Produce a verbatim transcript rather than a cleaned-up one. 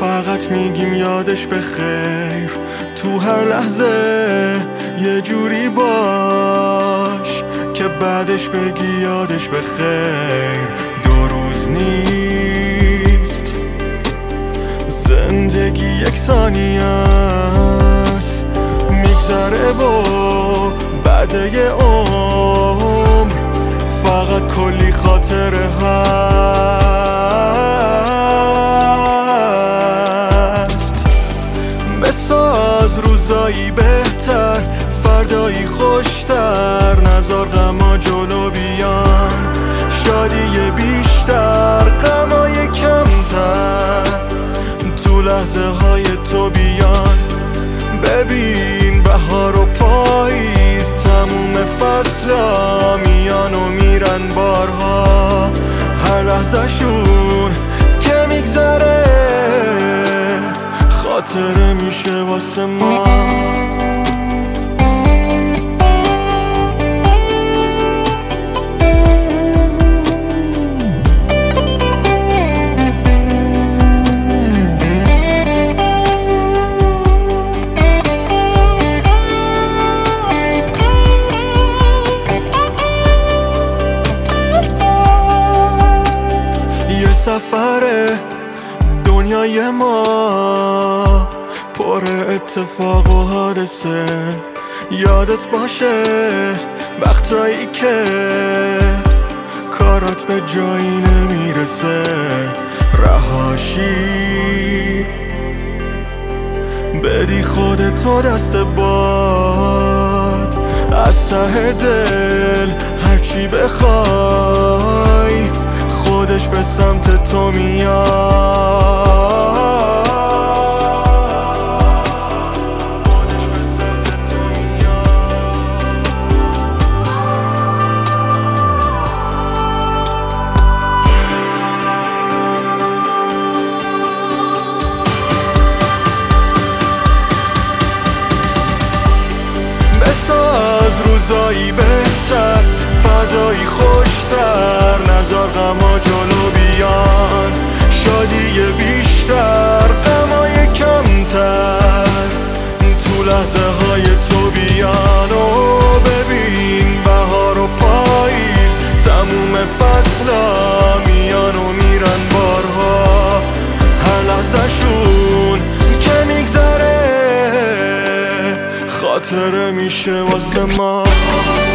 فقط میگیم یادش بخیر. تو هر لحظه یه جوری باش که بعدش بگی یادش بخیر. دو روز نیست، زندگی یک ثانیه است، میگذره و بعد یه عمر فقط کلی خاطره هست. بساز روزایی بهتر، فردایی خوشتر، نزار غما جلو بیان، شادی بیشتر، غمای کمتر، تو لحظه های تو بیان. ببین بهار و پاییز، تموم فصلا میان و میرن بارها، هر لحظه شون که میگذره خاطره میشه واسه ما. سفر دنیای ما پر اتفاق و حادثه، یادت باشه وقتایی که کارات به جایی نمیرسه، رهاشی بدی خودتو دست باد، از ته دل هرچی بخوای خودش به سمت تو میاد. خودش به سمت تو میاد. بساز روزایی بهتر، فردایی خوشتر، نزار غما جلو بیان، شادی بیشتر، غمای کمتر، تو لحظه های تو بیان. و ببین بهار و پاییز، تموم فصلا میان و میرن بارها، هر لحظه شون که میگذره خاطره میشه واسه ما.